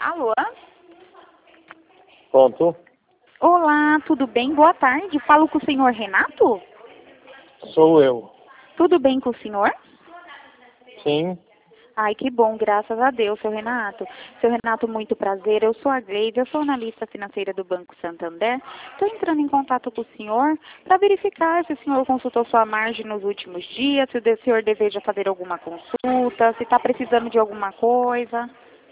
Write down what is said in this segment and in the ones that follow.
Alô? Pronto? Olá, tudo bem? Boa tarde. Falo com o senhor Renato? Sou eu. Tudo bem com o senhor? Sim. Ai, que bom, graças a Deus, seu Renato. Seu Renato, muito prazer. Eu sou a Gleide, eu sou analista financeira do Banco Santander. Estou entrando em contato com o senhor para verificar se o senhor consultou sua margem nos últimos dias, se o senhor deseja fazer alguma consulta, se está precisando de alguma coisa.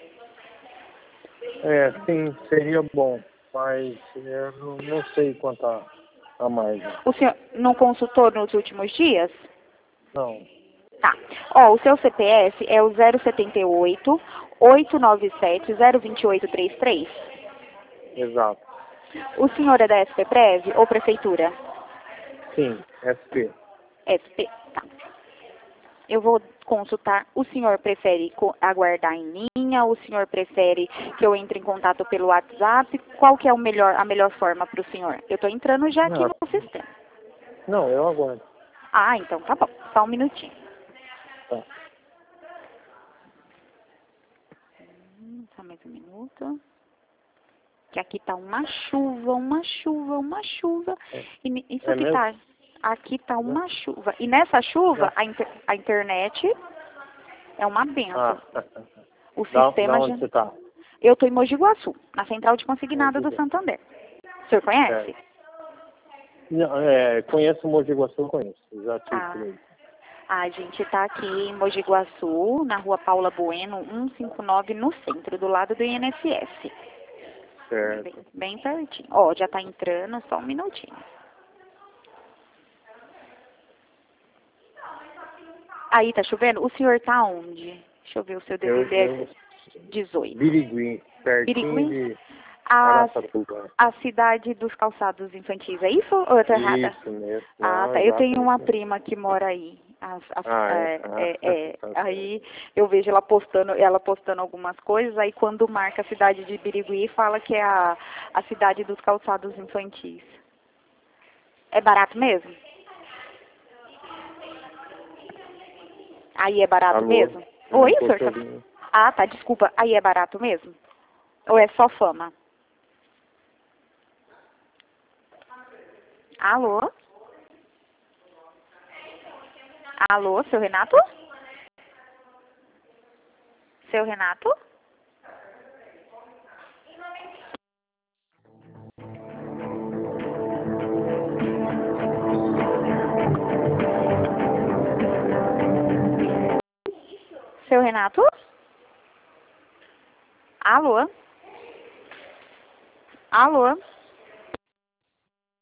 Sim, seria bom, mas eu não sei quanto a mais. O senhor não consultou nos últimos dias? Não. Tá. Ó, o seu CPF é o 078 897 02833. Exato. O senhor é da SPPrev ou prefeitura? Sim, SP. SP, tá. Eu vou consultar. O senhor prefere aguardar em linha? O senhor prefere que eu entre em contato pelo WhatsApp? Qual que é a melhor forma para o senhor? Eu estou entrando já aqui no sistema. Não, eu aguardo. Ah, então tá bom. Só um minutinho. Tá. Só mais um minuto. Que aqui tá uma chuva, uma chuva, uma chuva. E isso aqui mesmo? tá. Aqui tá uma chuva. E nessa chuva, a internet é uma benção. O sistema. Da onde você tá? Eu tô em Mogi Guaçu, na central de consignado do Santander. O senhor conhece? Não, conheço o Mogi Guaçu, conheço. Já tive por aí. A gente tá aqui em Mogi Guaçu, na rua Paula Bueno, 159, no centro, do lado do INSS. Certo. Bem pertinho. Ó, já tá entrando, só um minutinho. Aí, tá chovendo? O senhor tá onde? Deixa eu ver o seu DDD. 18. Birigui, pertinho Birigui? de Araçatuba. A cidade dos calçados infantis, é isso ou eu tô errada? Isso mesmo. Ah, tá. Eu tenho uma prima que mora aí. Aí eu vejo ela postando algumas coisas, aí quando marca a cidade de Birigui, fala que é a cidade dos calçados infantis. É barato mesmo? Aí é barato Alô? mesmo? Oi, senhor? Ah, tá, desculpa. Aí é barato mesmo? Ou é só fama? Alô? Alô, seu Renato? Seu Renato? Seu Renato? Alô? Alô?